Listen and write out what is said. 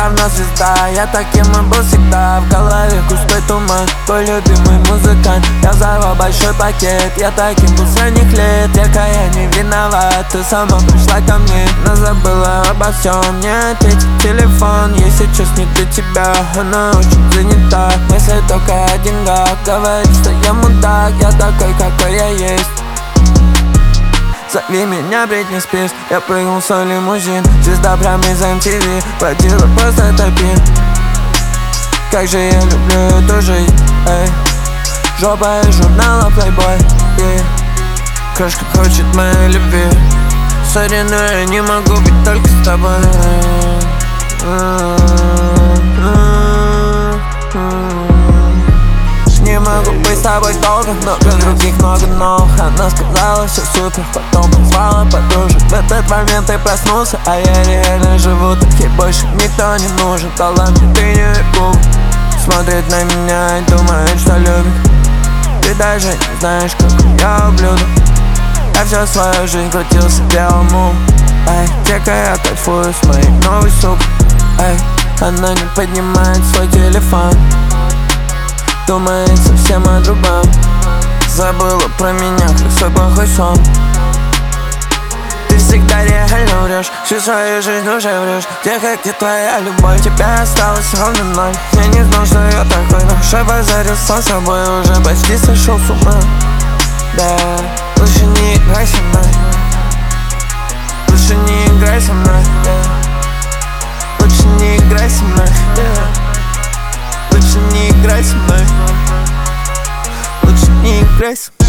давно звезда, я таким и был всегда. В голове густой туман, твой любимый музыкант. Я взорвал большой пакет, я таким был с ранних лет. Дека, я не виноват, ты сама пришла ко мне, но забыла обо всем. Не ответить телефон, ей сейчас не до тебя, она очень занята. Если только о деньгах, говорит, что я мудак. Я такой, какой я есть. Зови меня Бритни Спирс, я прыгнул в свой лимузин. Звезда прямо из MTV, водила просто топи. Как же я люблю эту жизнь, эй. Жопа из журнала Playboy, yeah. Крошка хочет моей любви. Сори, но я не могу быть только с тобой. Не могу быть с тобой долго, много других, много но. Она сказала, все супер, потом позвала подружек. В этот момент ты проснулся, а я реально живу. Так ей больше никто не нужен. Дала мне тренировку, смотрит на меня и думает, что любит. Ты даже не знаешь, какой я ублюдок. Я всю свою жизнь крутился белому. Эй, дека, я кайфую с моей новой сукой. Эй, она не поднимает свой телефон, думает совсем о другом. Забыла про меня, как свой плохой сон. Ты всегда реально врешь, всю свою жизнь уже врешь. Где твоя любовь? Тебя осталось ровно ноль. Я не знал, что я такой, но уже базарился сам собой, уже почти сошел с ума. Да, лучше не играй со мной, лучше не играй со мной, yeah. Лучше не играй со мной, yeah. Лучше не играй со мной, лучше не играй со мной.